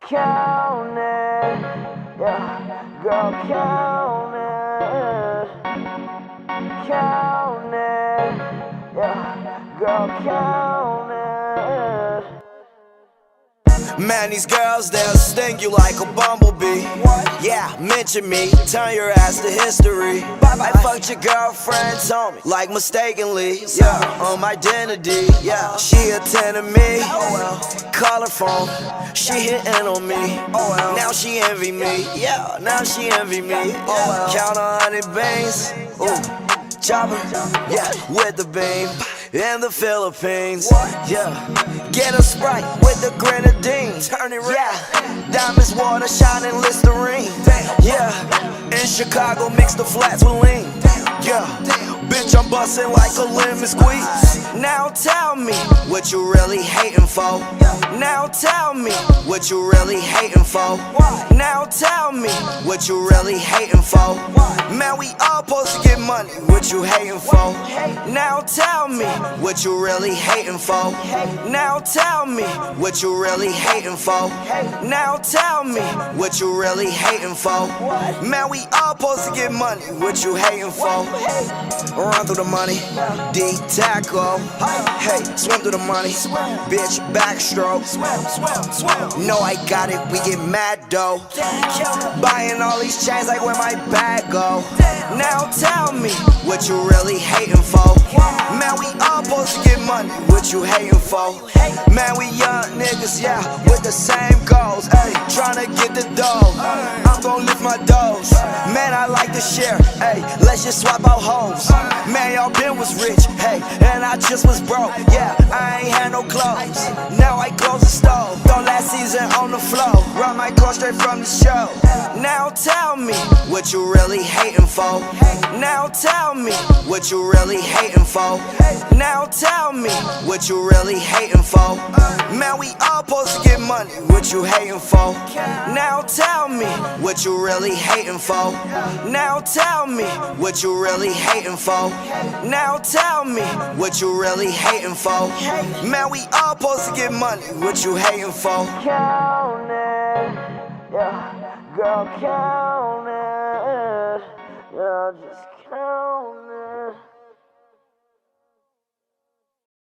Count it, yeah, girl, count it. Count it, yeah, girl, count it. Man, these girls, they'll sting you like a bumblebee. Yeah, mention me, turn your ass to history. I fucked your girlfriend, told me, like mistakenly. Yeah, on my identity, yeah. She attended me, call her phone, she hitting on me. Now she envy me, yeah, now she envy me. Count 100 beans, ooh, chopper, yeah, with the beam. In the Philippines, yeah. Get a Sprite with the grenadine. Turn it red. Yeah. Diamonds, water, shining Listerine. Yeah. In Chicago, mix the flats with lean. Yeah. Bitch, I'm bustin' like a lemon squeeze. Now tell me what you really hating for. Now tell me what you really hating for. Now tell me what you really hating for. Man, we all supposed to get money. What you hating for? Now tell me what you really hating for. Now tell me what you really hating for. Now tell me what you really hating for. Man, we all supposed to get money. What you hating for? Run through the money, D-tackle. Hey, swim through the money, bitch, backstroke. No, I got it, we get mad though. Buying all these chains like where my bag go. Now tell me what you really hating for. Man, we all supposed to get money. What you hating for? Man, we young niggas, yeah, with the same goals. Ay, tryna get the dough. I'm gon' lift my dough. Man, I like to share. Ay, let's just swap out hoes. Man, y'all been was rich, hey, and I just was broke. Yeah, I ain't had no clothes. Now I close the stove. Don't last season on the floor. Run my car straight from the show. Now tell me what you really hating for. Now tell me what you really hating for. Now tell me what you really hating for. Man, we all supposed to get money. What you hating for? Now tell me what you really hating for. Now tell me what you really hating for. Now tell me what you really hating for. Man, we all supposed to get money. What you hating for? Count it, yeah, girl, count it. Yeah, just